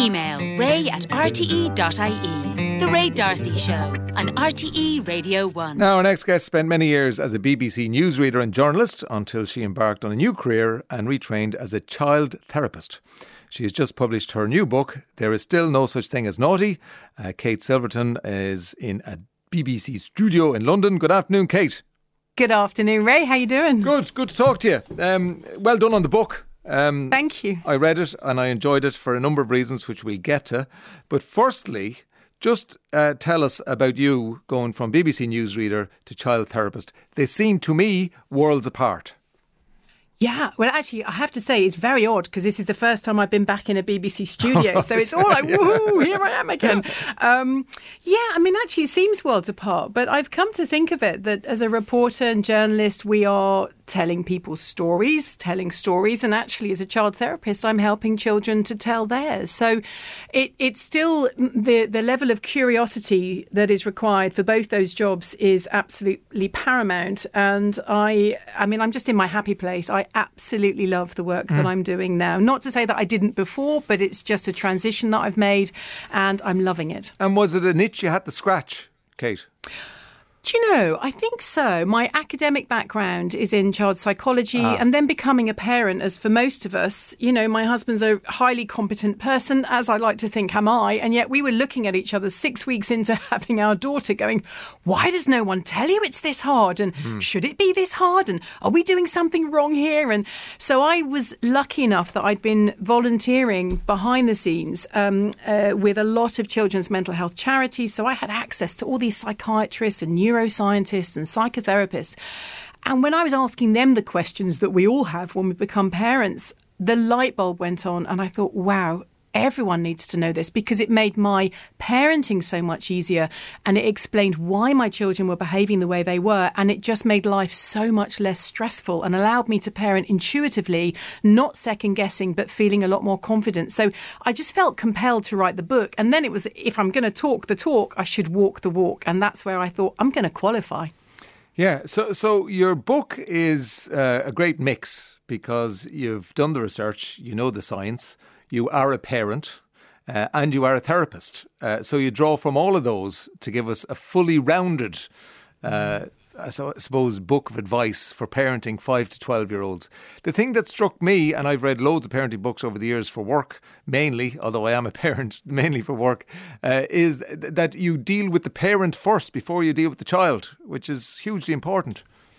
Email ray@rte.ie. The Ray D'Arcy Show on RTE Radio 1. Now, our next guest spent many years as a BBC newsreader and journalist until she embarked on a new career and retrained as a child therapist. She has just published her new book, There Is Still No Such Thing as Naughty. Kate Silverton is in a BBC studio in London. Good afternoon, Kate. Good afternoon, Ray. How you doing? Good to talk to you. Well done on the book. Thank you. I read it and I enjoyed it for a number of reasons, which we'll get to. But firstly, just tell us about you going from BBC newsreader to child therapist. They seem to me worlds apart. Yeah, well, actually, I have to say it's very odd because this is the first time I've been back in a BBC studio. So it's all like, woohoo, here I am again. Actually, it seems worlds apart. But I've come to think of it that as a reporter and journalist, we are telling people stories, and actually as a child therapist, I'm helping children to tell theirs. So it's still the level of curiosity that is required for both those jobs is absolutely paramount. And I'm just in my happy place. I absolutely love the work that I'm doing now. Not to say that I didn't before, but it's just a transition that I've made and I'm loving it. And was it an itch you had to scratch, Kate? Do you know, I think so. My academic background is in child psychology and then becoming a parent, as for most of us, you know, my husband's a highly competent person, as I like to think am I, and yet we were looking at each other 6 weeks into having our daughter going, why does no one tell you it's this hard? And should it be this hard? And are we doing something wrong here? And so I was lucky enough that I'd been volunteering behind the scenes with a lot of children's mental health charities. So I had access to all these psychiatrists and neuroscientists and psychotherapists. And when I was asking them the questions that we all have when we become parents, the light bulb went on and I thought, wow, everyone needs to know this because it made my parenting so much easier and it explained why my children were behaving the way they were, and it just made life so much less stressful and allowed me to parent intuitively, not second guessing, but feeling a lot more confident. So I just felt compelled to write the book. And then it was, if I'm going to talk the talk, I should walk the walk. And that's where I thought, I'm going to qualify. Yeah, so your book is a great mix because you've done the research, you know the science, you are a parent and you are a therapist. So you draw from all of those to give us a fully rounded, I suppose, book of advice for parenting 5 to 12-year-olds. The thing that struck me, and I've read loads of parenting books over the years for work, mainly, although I am a parent, mainly for work, is that you deal with the parent first before you deal with the child, which is hugely important.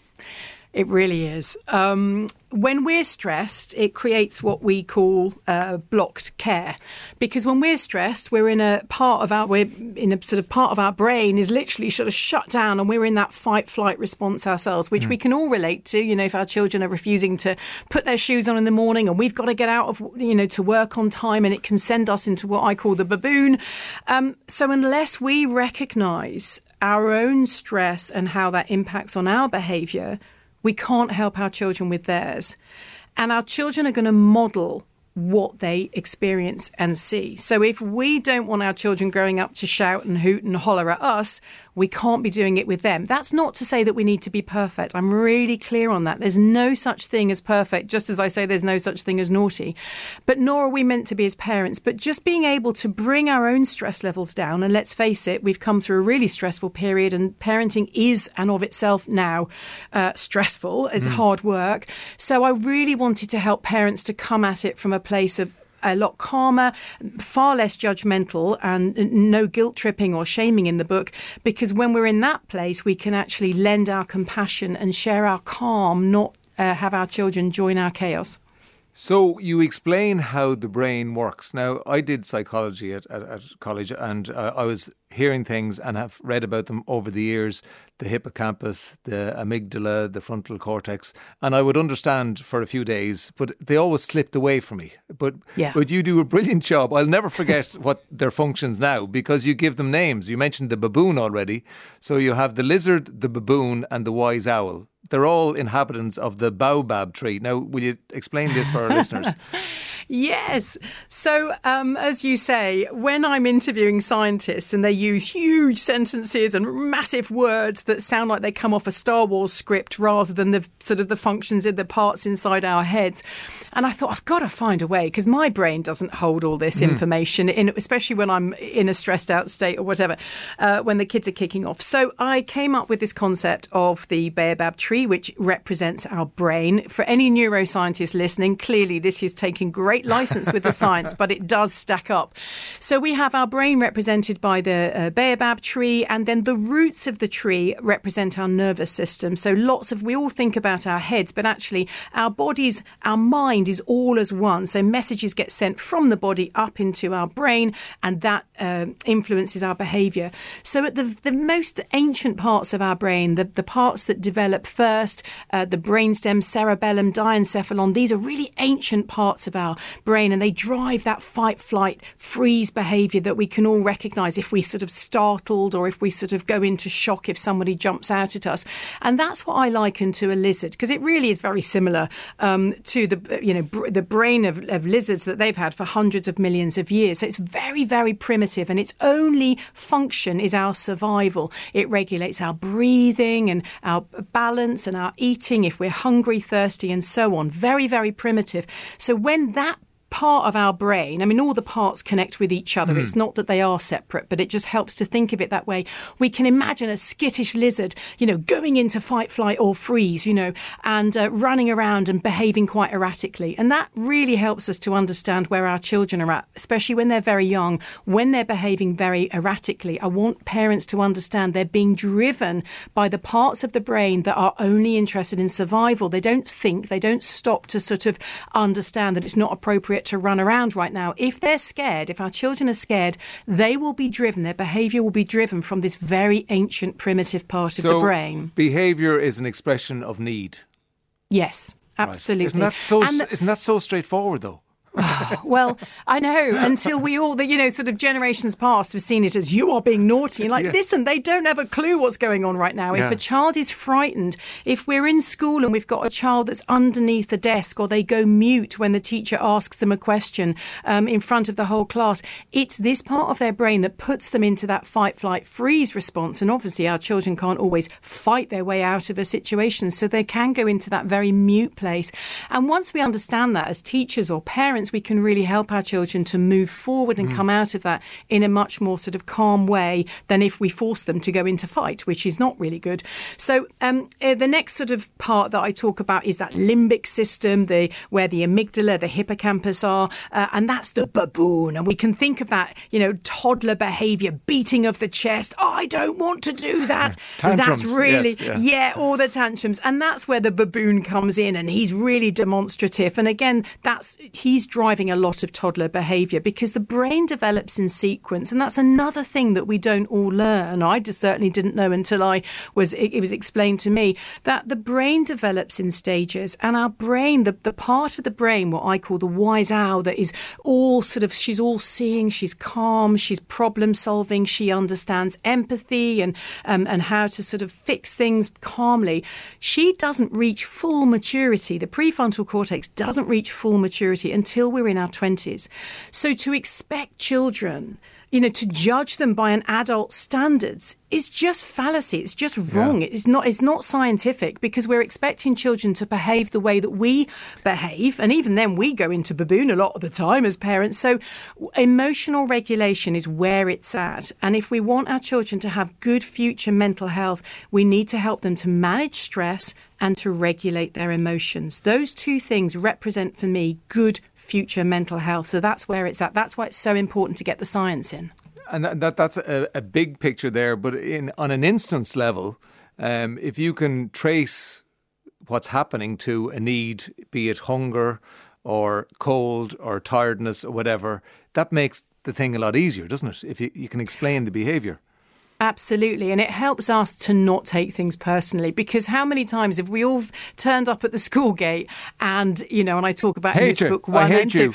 It really is. When we're stressed, it creates what we call blocked care, because when we're stressed, we're in a part of our brain is literally sort of shut down, and we're in that fight-flight response ourselves, which we can all relate to. You know, if our children are refusing to put their shoes on in the morning, and we've got to get out of to work on time, and it can send us into what I call the baboon. So unless we recognise our own stress and how that impacts on our behaviour, we can't help our children with theirs. And our children are going to model what they experience and see. So if we don't want our children growing up to shout and hoot and holler at us, we can't be doing it with them. That's not to say that we need to be perfect. I'm really clear on that. There's no such thing as perfect, just as I say there's no such thing as naughty. But nor are we meant to be as parents. But just being able to bring our own stress levels down, and let's face it, we've come through a really stressful period, and parenting is, and of itself now, stressful. It's hard work. So I really wanted to help parents to come at it from a place of a lot calmer, far less judgmental, and no guilt tripping or shaming in the book, because when we're in that place, we can actually lend our compassion and share our calm, not have our children join our chaos. So you explain how the brain works. Now, I did psychology at college, and I was hearing things and have read about them over the years, the hippocampus, the amygdala, the frontal cortex, and I would understand for a few days, but they always slipped away from me. But you do a brilliant job. I'll never forget what their functions now, because you give them names. You mentioned the baboon already. So you have the lizard, the baboon, and the wise owl. They're all inhabitants of the baobab tree. Now, will you explain this for our listeners? Yes. So, as you say, when I'm interviewing scientists and they use huge sentences and massive words that sound like they come off a Star Wars script rather than the sort of the functions in the parts inside our heads. And I thought, I've got to find a way, because my brain doesn't hold all this information, especially when I'm in a stressed out state or whatever, when the kids are kicking off. So I came up with this concept of the baobab tree, which represents our brain. For any neuroscientist listening, clearly this is taking great license with the science, but it does stack up. So we have our brain represented by the baobab tree, and then the roots of the tree represent our nervous system. So we all think about our heads, but actually our bodies, our mind is all as one. So messages get sent from the body up into our brain, and that influences our behaviour. So at the most ancient parts of our brain, the parts that develop first, the brainstem, cerebellum, diencephalon, these are really ancient parts of our brain, and they drive that fight, flight, freeze behaviour that we can all recognise if we sort of startled or if we sort of go into shock if somebody jumps out at us. And that's what I liken to a lizard, because it really is very similar to the brain of lizards that they've had for hundreds of millions of years. So it's very, very primitive, and its only function is our survival. It regulates our breathing and our balance and our eating if we're hungry, thirsty, and so on. Very, very primitive. So when that part of our brain, I mean, all the parts connect with each other. It's not that they are separate, but it just helps to think of it that way. We can imagine a skittish lizard, going into fight, flight or freeze, and running around and behaving quite erratically. And that really helps us to understand where our children are at, especially when they're very young, when they're behaving very erratically. I want parents to understand they're being driven by the parts of the brain that are only interested in survival. They don't think, they don't stop to sort of understand that it's not appropriate to run around right now. If they're scared, if our children are scared, they will be driven, their behaviour will be driven from this very ancient primitive part of the brain. Behaviour is an expression of need. Yes, absolutely. Right. Isn't that so straightforward though? Well, I know, until we all, sort of generations past have seen it as you are being naughty. And listen, they don't have a clue what's going on right now. Yeah. If a child is frightened, if we're in school and we've got a child that's underneath the desk, or they go mute when the teacher asks them a question in front of the whole class, it's this part of their brain that puts them into that fight, flight, freeze response. And obviously our children can't always fight their way out of a situation, so they can go into that very mute place. And once we understand that as teachers or parents, we can really help our children to move forward and come out of that in a much more sort of calm way than if we force them to go into fight, which is not really good. So the next sort of part that I talk about is that limbic system, where the amygdala, the hippocampus are, and that's the baboon. And we can think of that, toddler behaviour, beating of the chest. Oh, I don't want to do that. Tantrums. That's really, yes, all the tantrums. And that's where the baboon comes in, and he's really demonstrative. And again, he's driving a lot of toddler behaviour, because the brain develops in sequence. And that's another thing that we don't all learn. I just certainly didn't know until it was explained to me that the brain develops in stages. And our brain, the part of the brain, what I call the wise owl, that is all sort of, she's all seeing, she's calm, she's problem solving, she understands empathy and how to sort of fix things calmly. She doesn't reach full maturity. The prefrontal cortex doesn't reach full maturity until we're in our 20s. So to expect children, to judge them by an adult's standards is just fallacy. It's just wrong. Yeah. It's not scientific, because we're expecting children to behave the way that we behave. And even then we go into baboon a lot of the time as parents. So emotional regulation is where it's at. And if we want our children to have good future mental health, we need to help them to manage stress and to regulate their emotions. Those two things represent for me good future mental health. So that's where it's at. That's why it's so important to get the science in. And that's a big picture there. But on an instance level, if you can trace what's happening to a need, be it hunger or cold or tiredness or whatever, that makes the thing a lot easier, doesn't it? If you can explain the behaviour. Absolutely. And it helps us to not take things personally, because how many times have we all turned up at the school gate and, and I talk about in this book 1 and 2.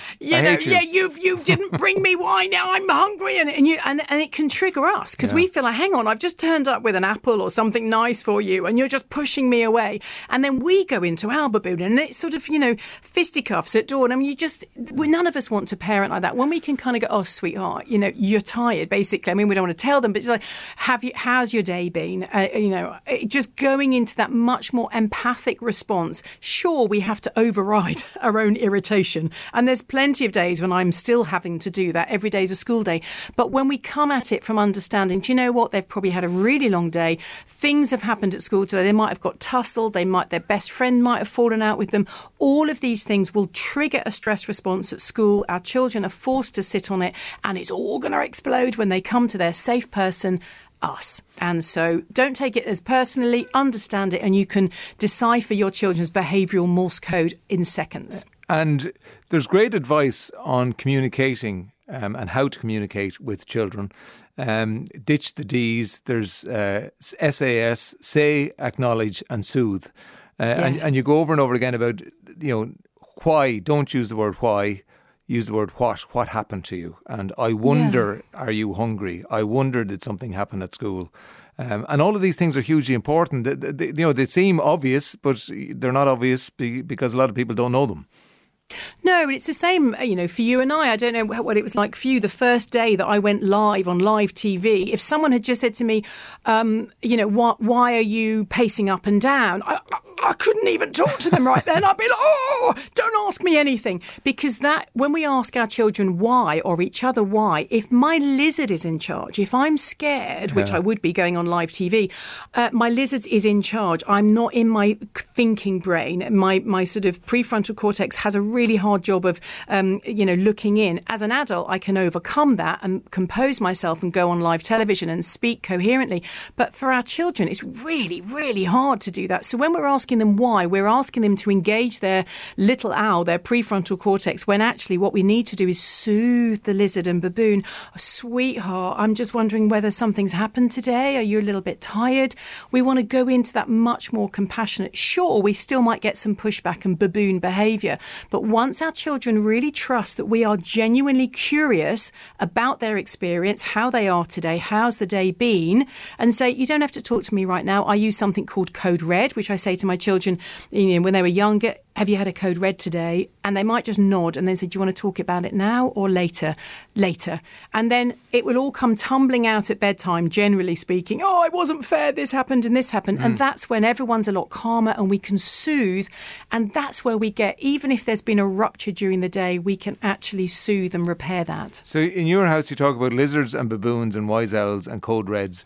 You didn't bring me wine, now I'm hungry. And it can trigger us because we feel like, hang on, I've just turned up with an apple or something nice for you and you're just pushing me away. And then we go into our baboon and it's sort of, fisticuffs at dawn. I mean, none of us want to parent like that. When we can kind of go, oh, sweetheart, you're tired, basically. I mean, we don't want to tell them, but it's like, how's your day been? Just going into that much more empathic response. Sure, we have to override our own irritation. And there's plenty of days when I'm still having to do that. Every day is a school day. But when we come at it from understanding, do you know what? They've probably had a really long day. Things have happened at school today. They might have got tussled. Their best friend might have fallen out with them. All of these things will trigger a stress response at school. Our children are forced to sit on it and it's all going to explode when they come to their safe person, us. And so don't take it as personally, understand it, and you can decipher your children's behavioural Morse code in seconds. And there's great advice on communicating and how to communicate with children. Ditch the D's. There's SAS, say, acknowledge and soothe. And you go over and over again about, why. Don't use the word why. Use the word what happened to you. And I wonder, are you hungry? I wonder, did something happen at school? And all of these things are hugely important. They seem obvious, but they're not obvious because a lot of people don't know them. No, it's the same, for you and I don't know what it was like for you the first day that I went live on live TV. If someone had just said to me, why are you pacing up and down? I couldn't even talk to them right then. I'd be like, oh, don't ask me anything. Because when we ask our children why, or each other why, if my lizard is in charge, if I'm scared, which I would be going on live TV, my lizard is in charge. I'm not in my thinking brain. My sort of prefrontal cortex has a really hard job of, looking in. As an adult, I can overcome that and compose myself and go on live television and speak coherently. But for our children, it's really, really hard to do that. So when we're asking them why, we're asking them to engage their little owl, their prefrontal cortex, when actually what we need to do is soothe the lizard and baboon. Oh, sweetheart, I'm just wondering whether something's happened today. Are you a little bit tired? We want to go into that much more compassionate. Sure, we still might get some pushback and baboon behaviour, but once our children really trust that we are genuinely curious about their experience, how they are today, how's the day been, and say, you don't have to talk to me right now. I use something called Code Red, which I say to my children, when they were younger, have you had a code red today? And they might just nod and then say, do you want to talk about it now or later? Later. And then it will all come tumbling out at bedtime, generally speaking. Oh, it wasn't fair. This happened and this happened. And that's when everyone's a lot calmer and we can soothe. And that's where we get, even if there's been a rupture during the day, we can actually soothe and repair that. So in your house, you talk about lizards and baboons and wise owls and code reds.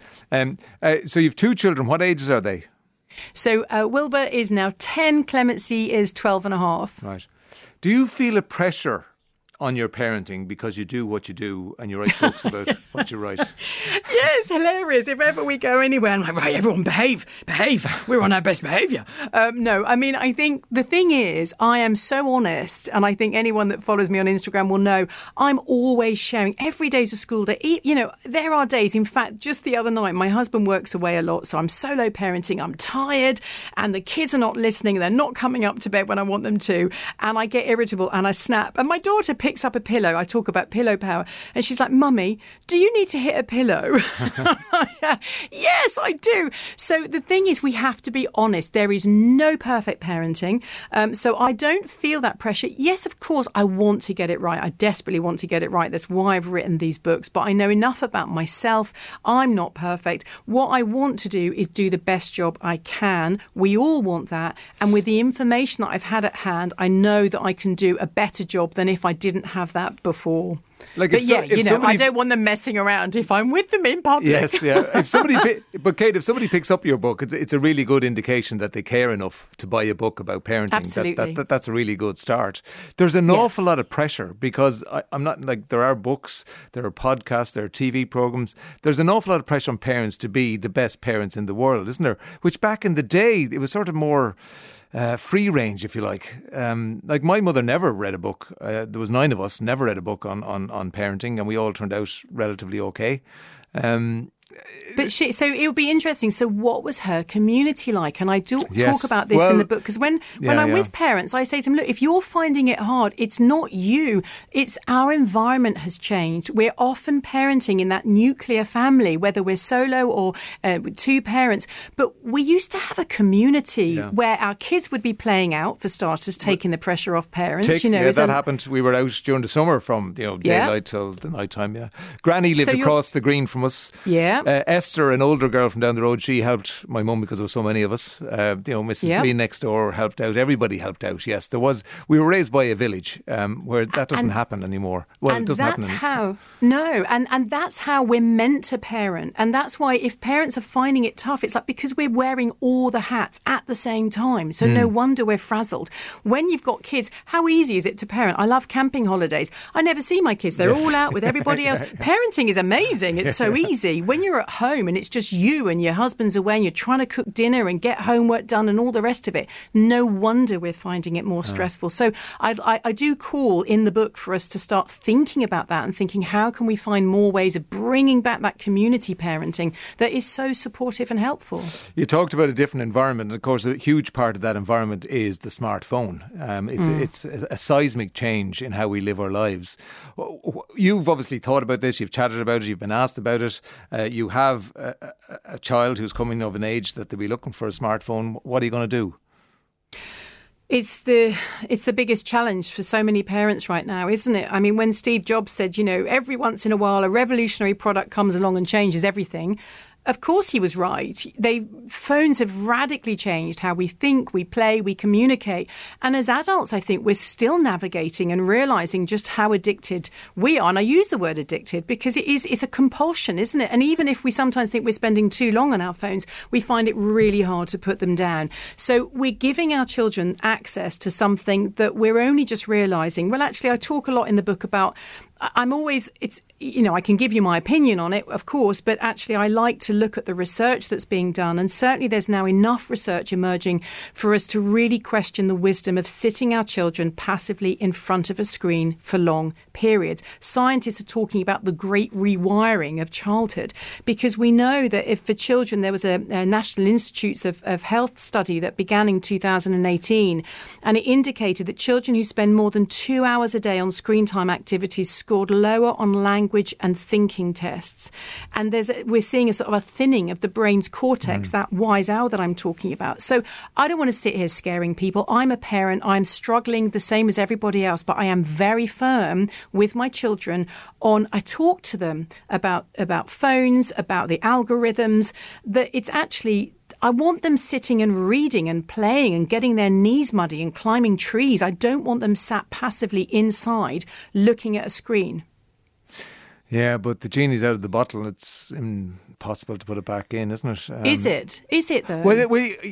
So you've 2 children. What ages are they? So Wilbur is now 10, Clemency is 12 and a half. Right. Do you feel a pressure on your parenting because you do what you do and you write books about what you write? Yes, hilarious. If ever we go anywhere, I'm like, right, everyone behave. We're on our best behaviour. No, I mean, I think the thing is, I am so honest, and I think anyone that follows me on Instagram will know, I'm always sharing. Every day's a school day. There are days, in fact, just the other night, my husband works away a lot, so I'm solo parenting, I'm tired, and the kids are not listening, they're not coming up to bed when I want them to, and I get irritable and I snap. And my daughter picks up a pillow. I talk about pillow power. And she's like, Mummy, do you need to hit a pillow? Yes, I do. So the thing is, we have to be honest. There is no perfect parenting. So I don't feel that pressure. Yes, of course, I want to get it right. I desperately want to get it right. That's why I've written these books. But I know enough about myself. I'm not perfect. What I want to do is do the best job I can. We all want that. And with the information that I've had at hand, I know that I can do a better job than if I didn't have that before. I don't want them messing around if I'm with them in public. Yes, yeah. But Kate, if somebody picks up your book, it's a really good indication that they care enough to buy a book about parenting. Absolutely. That's a really good start. There's an awful lot of pressure because I'm not like, there are books, there are podcasts, there are TV programs. There's an awful lot of pressure on parents to be the best parents in the world, isn't there? Which back in the day, it was sort of more free range, if you like. Like my mother never read a book. There was 9 of us, never read a book on parenting, and we all turned out relatively okay. But so it would be interesting. So what was her community like? And I do Yes. talk about this in the book, because when I'm with parents, I say to them, look, if you're finding it hard, it's not you. It's our environment has changed. We're often parenting in that nuclear family, whether we're solo or with two parents. But we used to have a community where our kids would be playing out, for starters, taking the pressure off parents. That happened. We were out during the summer from daylight till the night time. Yeah, Granny lived across the green from us. Yeah. Esther, an older girl from down the road, she helped my mum because there were so many of us. Mrs. Green next door helped out. Everybody helped out. Yes, there was. We were raised by a village where that doesn't happen anymore. Well, it doesn't happen anymore. And that's how we're meant to parent. And that's why if parents are finding it tough, it's like because we're wearing all the hats at the same time. So no wonder we're frazzled. When you've got kids, how easy is it to parent? I love camping holidays. I never see my kids. They're all out with everybody else. Parenting is amazing. It's so easy. When you're at home and it's just you and your husband's away and you're trying to cook dinner and get homework done and all the rest of it, no wonder we're finding it more stressful. So I do call in the book for us to start thinking about that and thinking, how can we find more ways of bringing back that community parenting that is so supportive and helpful? You talked about a different environment. Of course, a huge part of that environment is the smartphone. It's a seismic change in how we live our lives. You've obviously thought about this. You've chatted about it. You've been asked about it. You have a child who's coming of an age that they'll be looking for a smartphone. What are you going to do? It's the biggest challenge for so many parents right now, isn't it? I mean, when Steve Jobs said, every once in a while a revolutionary product comes along and changes everything, of course he was right. Phones have radically changed how we think, we play, we communicate. And as adults, I think we're still navigating and realising just how addicted we are. And I use the word addicted because it's a compulsion, isn't it? And even if we sometimes think we're spending too long on our phones, we find it really hard to put them down. So we're giving our children access to something that we're only just realising. Well, actually, I talk a lot in the book about I can give you my opinion on it, of course, but actually I like to look at the research that's being done. And certainly there's now enough research emerging for us to really question the wisdom of sitting our children passively in front of a screen for long periods. Scientists are talking about the great rewiring of childhood, because we know that if for children, there was a National Institutes of Health study that began in 2018, and it indicated that children who spend more than 2 hours a day on screen time activities scored lower on language and thinking tests. And we're seeing a sort of a thinning of the brain's cortex, that wise owl that I'm talking about. So I don't want to sit here scaring people. I'm a parent. I'm struggling the same as everybody else, but I am very firm with my children I talk to them about phones, about the algorithms, that it's actually, I want them sitting and reading and playing and getting their knees muddy and climbing trees. I don't want them sat passively inside looking at a screen. Yeah, but the genie's out of the bottle. It's impossible to put it back in, isn't it? Is it? Is it though? Well,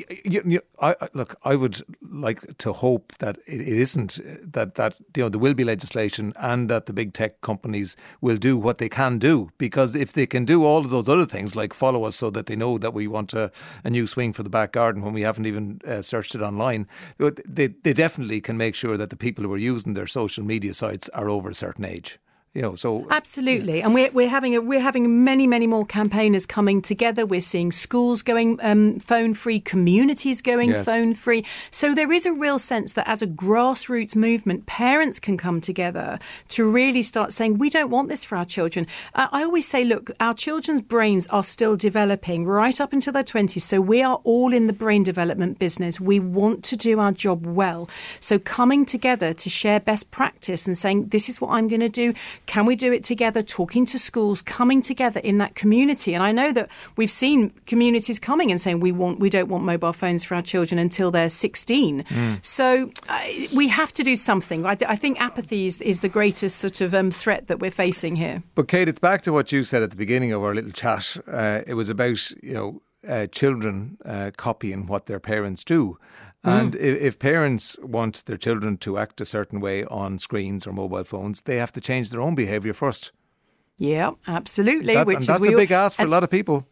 I would like to hope that it isn't, that there will be legislation and that the big tech companies will do what they can do. Because if they can do all of those other things, like follow us so that they know that we want a new swing for the back garden when we haven't even searched it online, they definitely can make sure that the people who are using their social media sites are over a certain age. So absolutely, and we're having many more campaigners coming together. We're seeing schools going phone free, communities going phone free. So there is a real sense that as a grassroots movement, parents can come together to really start saying, we don't want this for our children. I always say, look, our children's brains are still developing right up until their 20s. So we are all in the brain development business. We want to do our job well. So coming together to share best practice and saying, this is what I'm going to do. Can we do it together? Talking to schools, coming together in that community. And I know that we've seen communities coming and saying we don't want mobile phones for our children until they're 16. So we have to do something. I think apathy is the greatest sort of threat that we're facing here. But Kate, it's back to what you said at the beginning of our little chat. It was about children copying what their parents do. And if parents want their children to act a certain way on screens or mobile phones, they have to change their own behaviour first. Yeah, absolutely. That's a big ask for a lot of people.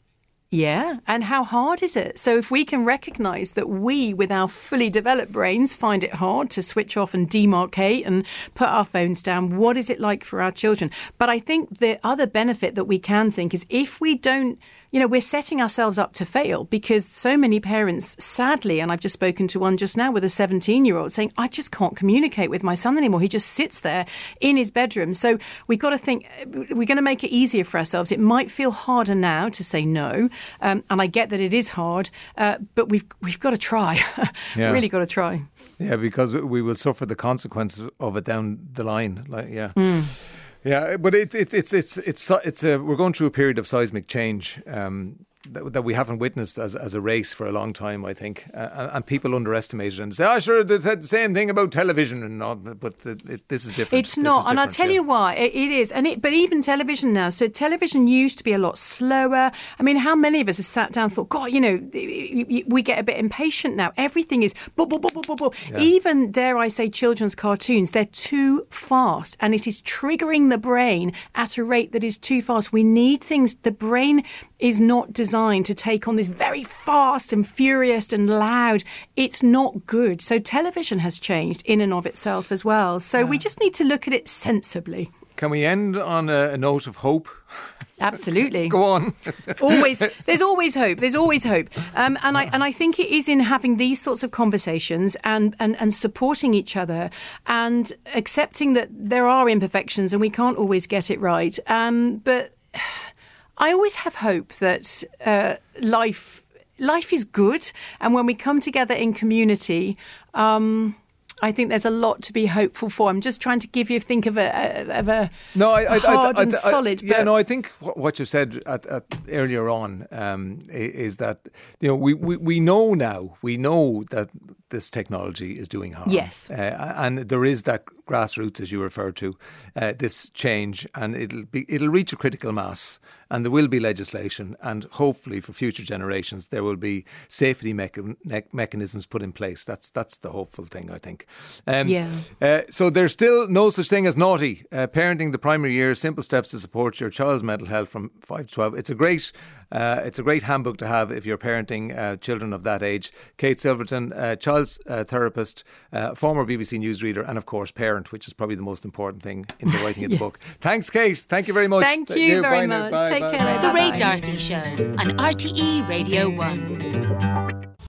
Yeah, and how hard is it? So if we can recognise that we, with our fully developed brains, find it hard to switch off and demarcate and put our phones down, what is it like for our children? But I think the other benefit that we can think is if we don't, we're setting ourselves up to fail, because so many parents, sadly, and I've just spoken to one just now with a 17-year-old saying, I just can't communicate with my son anymore. He just sits there in his bedroom. So we've got to think, we're going to make it easier for ourselves. It might feel harder now to say no. And I get that it is hard, but we've got to try. Yeah. Really got to try. Yeah, because we will suffer the consequences of it down the line. Yeah, but we're going through a period of seismic change that we haven't witnessed as a race for a long time, I think, and people underestimate it and say, sure, they said the same thing about television and all, but this is different. It's not, and I'll tell you why. It is, but even television now. So television used to be a lot slower. I mean, how many of us have sat down and thought, God, we get a bit impatient now. Everything is blah, blah, blah, blah, blah. Yeah. Even, dare I say, children's cartoons, they're too fast, and it is triggering the brain at a rate that is too fast. We need things. The brain is not designed to take on this very fast and furious and loud. It's not good. So television has changed in and of itself as well. So we just need to look at it sensibly. Can we end on a note of hope? Absolutely. Go on. There's always hope. There's always hope. And I think it is in having these sorts of conversations and supporting each other and accepting that there are imperfections and we can't always get it right. But I always have hope that life is good, and when we come together in community, I think there's a lot to be hopeful for. I'm just trying to think of a hard and solid. I think what you said earlier on is that we know now. We know that this technology is doing harm. Yes, and there is that grassroots, as you referred to, this change, and it'll reach a critical mass. And there will be legislation, and hopefully for future generations there will be safety mechanisms put in place. That's the hopeful thing, I think. So there's still no such thing as naughty. Parenting the primary years, simple steps to support your child's mental health from 5 to 12. It's a great handbook to have if you're parenting children of that age. Kate Silverton, child's therapist, former BBC newsreader, and of course parent, which is probably the most important thing in the writing of the book. Thanks, Kate. Thank you very much. Thank you very much. Bye. Take care. The Ray D'Arcy Show on RTE Radio 1.